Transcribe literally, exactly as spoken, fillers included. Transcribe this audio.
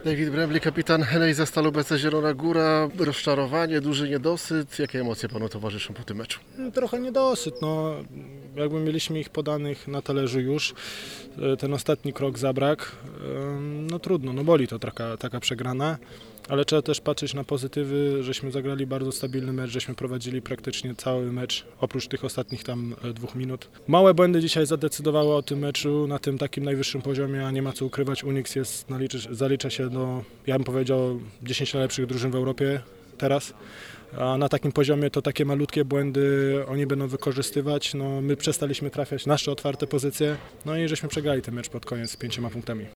David Brembly, kapitan Henejza Stal B C Zielona Góra. Rozczarowanie, duży niedosyt. Jakie emocje panu towarzyszą po tym meczu? Trochę niedosyt. No, jakby mieliśmy ich podanych na talerzu już. Ten ostatni krok zabrak. No trudno, no boli to taka, taka przegrana. Ale trzeba też patrzeć na pozytywy, żeśmy zagrali bardzo stabilny mecz, żeśmy prowadzili praktycznie cały mecz, oprócz tych ostatnich tam dwóch minut. Małe błędy dzisiaj zadecydowały o tym meczu na tym takim najwyższym poziomie, a nie ma co ukrywać. Unix jest, naliczy, zalicza się do, ja bym powiedział, dziesięć najlepszych drużyn w Europie teraz. A na takim poziomie to takie malutkie błędy oni będą wykorzystywać. No, my przestaliśmy trafiać nasze otwarte pozycje, no i żeśmy przegrali ten mecz pod koniec z pięcioma punktami.